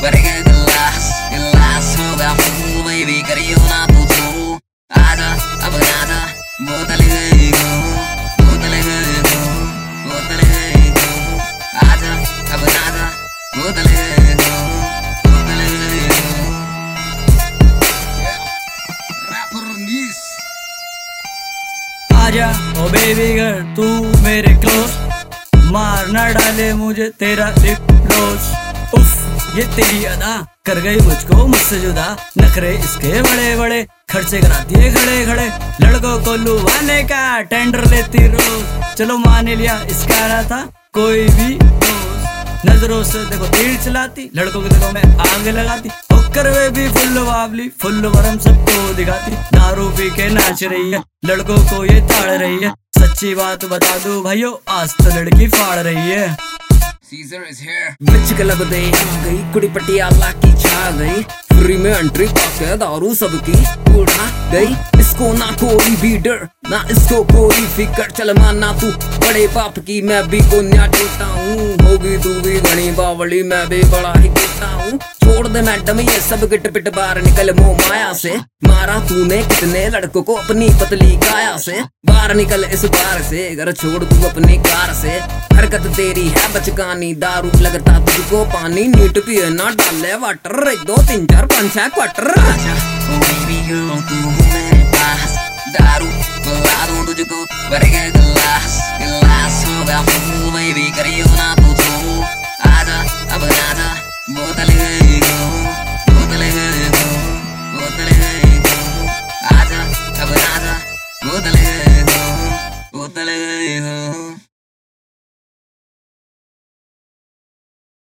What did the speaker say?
भर के गिलास गिलास होगा फुल बेबी करियो ना तू तू आजा अब आजा बोतल गई गो बोतल गई गो बोतल गई गो आजा अब आजा बोतल गई गो बोतल गई गो रैपर नीस आजा ओ बेबी गर्ल तू मेरे क्लोज मार ना डाले मुझे तेरा लिप ग्लोस उफ ये तेरी अदा कर गई मुझको मुझसे जुदा नखरे इसके बड़े बड़े खर्चे कराती है खड़े खड़े लड़कों को लुभाने का टेंडर लेती रोज चलो मान लिया इसका ना था कोई भी दोस्त नजरों से देखो तीर चलाती लड़कों के दिलों में आग लगाती होकर वे भी फुल बावली फुल वरम सबको दिखाती दारू पी के नाच रही है लड़कों को ये ताड़ रही है सच्ची बात बता दूं भाइयों आज तो लड़की फाड़ रही है Caesar is here बिच क्लब दे आ गई कुड़ी पटियाला की छा गई फ्री में एंट्री पाके दारू सबकी उड़ा गई इसको ना कोई भी डर ना इसको कोई फिकर चल माना तू बड़े बाप की मैं भी कोन्या टूटा हूँ होगी तू भी घनी बावली मैं भी बड़ा ही टूटा हूँ छोड़ दे मैडम ये सब गिट पिट बाहर निकल मोह माया से मारा तूने कितने लड़कों को अपनी पतली काया से बाहर निकल इस बार से घर छोड़ तू अपनी कार से हरकत तेरी है बचकानी दारू लगता तुझको पानी नीट पिए ना डाले वाटर 1 2 3 4 5 6 क्वार्टर आजा ओ बेबी गर्ल तू मेरे पास दारू पिला दूं तुझको भर के गिलास गिलास होगा फुल बेबी करियो ना तू